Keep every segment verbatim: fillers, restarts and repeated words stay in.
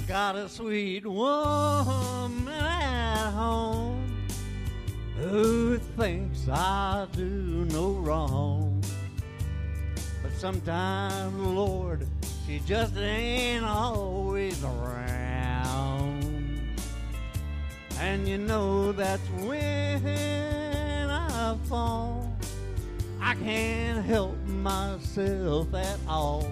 got a sweet woman at home who thinks I do no wrong. But sometimes, Lord, she just ain't always around. And you know that's when I fall. I can't help myself at all.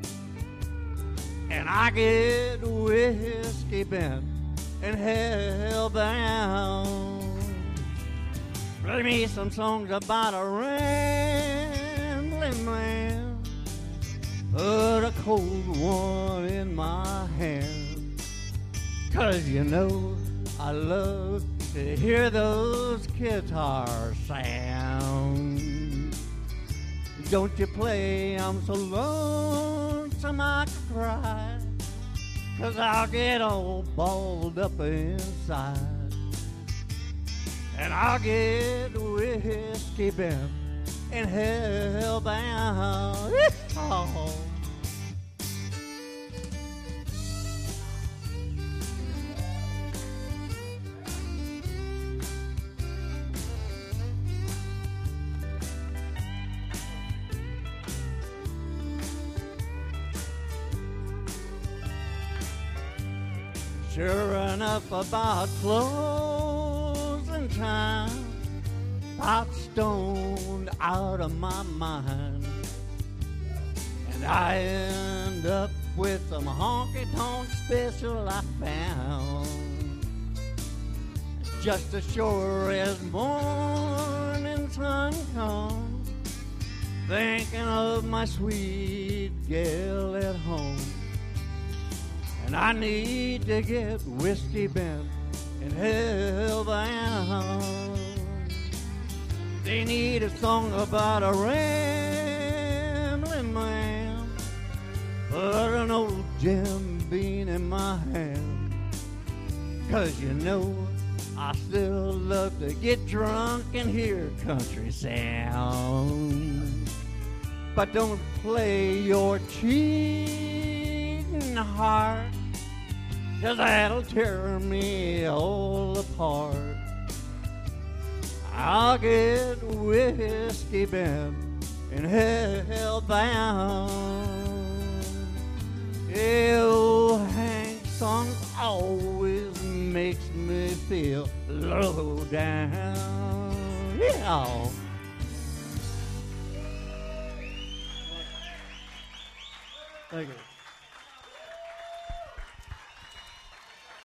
And I get whiskey bent and hell-bound. Play me some songs about a rambling man. Put a cold one in my hand. 'Cause you know I love to hear those guitar sounds. Don't you play, I'm so lonesome I could cry. 'Cause I'll get all balled up inside. And I'll get whiskey bent and hell-bound. Oh. Sure enough, about closing time, about stoned out of my mind, and I end up with some honky-tonk special I found. Just as sure as morning sun comes, thinking of my sweet gal at home. And I need to get whiskey bent and hell-bound. They need a song about a rambling man. Put an old Jim Beam in my hand. 'Cause you know I still love to get drunk and hear country sound. But don't play your cheating heart, 'cause that'll tear me all apart. I'll get whiskey bent and hell-bound. Yeah, old Hank song always makes me feel low down. Yeah. Thank you.